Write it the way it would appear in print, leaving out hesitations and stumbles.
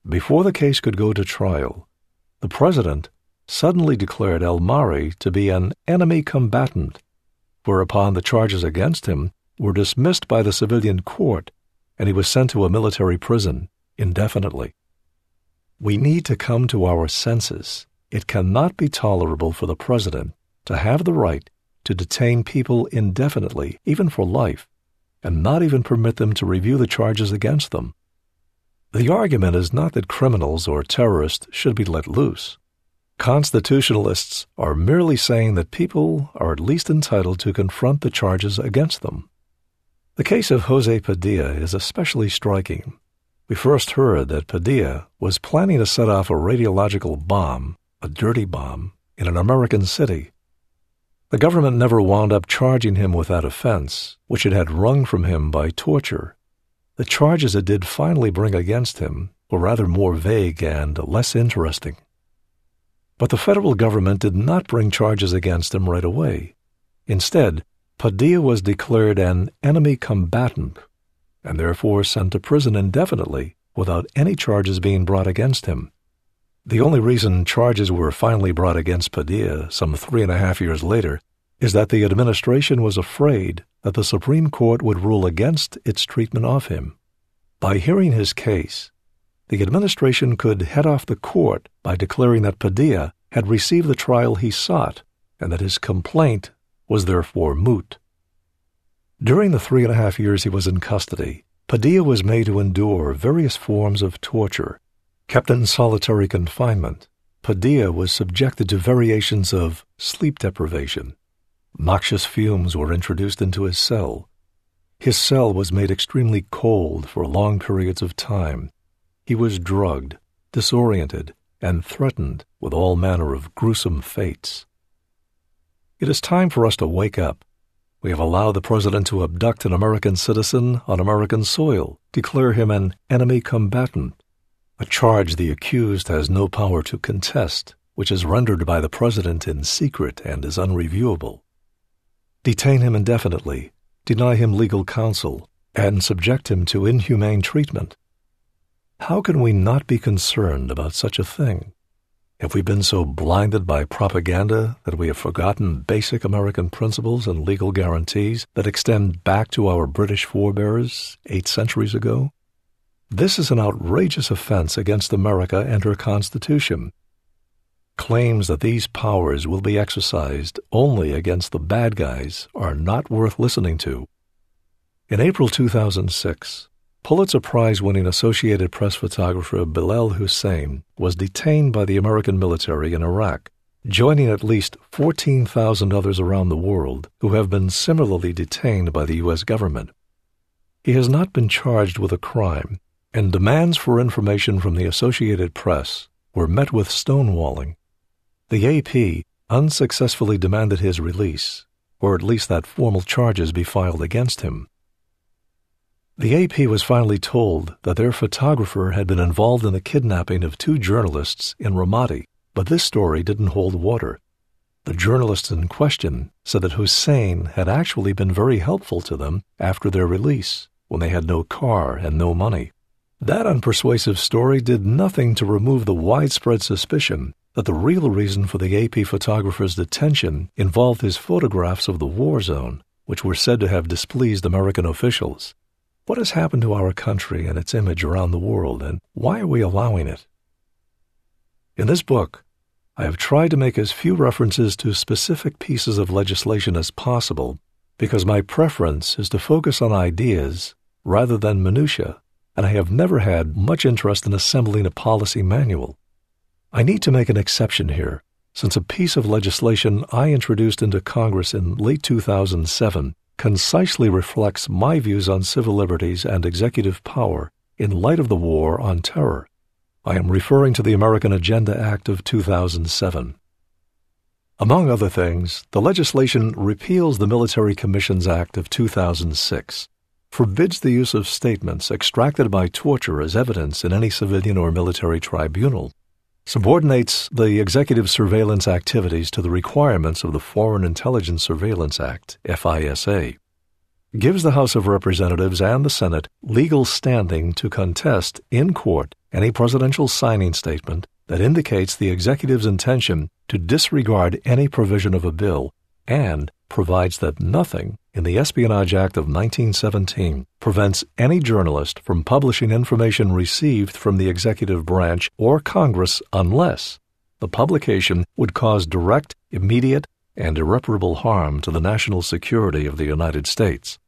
Before the case could go to trial, the president suddenly declared El Mari to be an enemy combatant, whereupon the charges against him were dismissed by the civilian court and he was sent to a military prison indefinitely. We need to come to our senses. It cannot be tolerable for the president to have the right to detain people indefinitely, even for life, and not even permit them to review the charges against them. The argument is not that criminals or terrorists should be let loose. Constitutionalists are merely saying that people are at least entitled to confront the charges against them. The case of Jose Padilla is especially striking. We first heard that Padilla was planning to set off a radiological bomb, a dirty bomb, in an American city. The government never wound up charging him with that offense, which it had wrung from him by torture. The charges it did finally bring against him were rather more vague and less interesting. But the federal government did not bring charges against him right away. Instead, Padilla was declared an enemy combatant and therefore sent to prison indefinitely without any charges being brought against him. The only reason charges were finally brought against Padilla some 3.5 years later is that the administration was afraid that the Supreme Court would rule against its treatment of him. By hearing his case, the administration could head off the court by declaring that Padilla had received the trial he sought and that his complaint was therefore moot. During the 3.5 years he was in custody, Padilla was made to endure various forms of torture. Kept in solitary confinement, Padilla was subjected to variations of sleep deprivation. Noxious fumes were introduced into his cell. His cell was made extremely cold for long periods of time. He was drugged, disoriented, and threatened with all manner of gruesome fates. It is time for us to wake up. We have allowed the president to abduct an American citizen on American soil, declare him an enemy combatant, a charge the accused has no power to contest, which is rendered by the president in secret and is unreviewable. Detain him indefinitely, deny him legal counsel, and subject him to inhumane treatment. How can we not be concerned about such a thing? Have we been so blinded by propaganda that we have forgotten basic American principles and legal guarantees that extend back to our British forebears 8 centuries ago? This is an outrageous offense against America and her Constitution. Claims that these powers will be exercised only against the bad guys are not worth listening to. In April 2006, Pulitzer Prize-winning Associated Press photographer Bilal Hussein was detained by the American military in Iraq, joining at least 14,000 others around the world who have been similarly detained by the U.S. government. He has not been charged with a crime, and demands for information from the Associated Press were met with stonewalling. The AP unsuccessfully demanded his release, or at least that formal charges be filed against him. The AP was finally told that their photographer had been involved in the kidnapping of 2 journalists in Ramadi, but this story didn't hold water. The journalists in question said that Hussein had actually been very helpful to them after their release, when they had no car and no money. That unpersuasive story did nothing to remove the widespread suspicion that the real reason for the AP photographer's detention involved his photographs of the war zone, which were said to have displeased American officials. What has happened to our country and its image around the world, and why are we allowing it? In this book, I have tried to make as few references to specific pieces of legislation as possible because my preference is to focus on ideas rather than minutiae, and I have never had much interest in assembling a policy manual. I need to make an exception here, since a piece of legislation I introduced into Congress in late 2007 concisely reflects my views on civil liberties and executive power in light of the war on terror. I am referring to the American Agenda Act of 2007. Among other things, the legislation repeals the Military Commissions Act of 2006, forbids the use of statements extracted by torture as evidence in any civilian or military tribunal, subordinates the executive surveillance activities to the requirements of the Foreign Intelligence Surveillance Act, FISA, gives the House of Representatives and the Senate legal standing to contest in court any presidential signing statement that indicates the executive's intention to disregard any provision of a bill, and provides that nothing in the Espionage Act of 1917 prevents any journalist from publishing information received from the executive branch or Congress unless the publication would cause direct, immediate, and irreparable harm to the national security of the United States.